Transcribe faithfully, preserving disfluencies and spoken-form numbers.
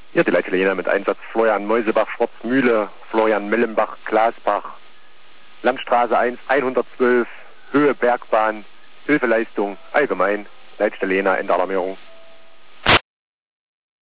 Hier die Leitstelle Jena mit Einsatz Florian Meusebach, Schwarzmühle, Florian Mellenbach, Glasbach, Landstraße eins, hundertzwölf, Höhe Bergbahn, Hilfeleistung allgemein, Leitstelle Jena, Ende Alarmierung.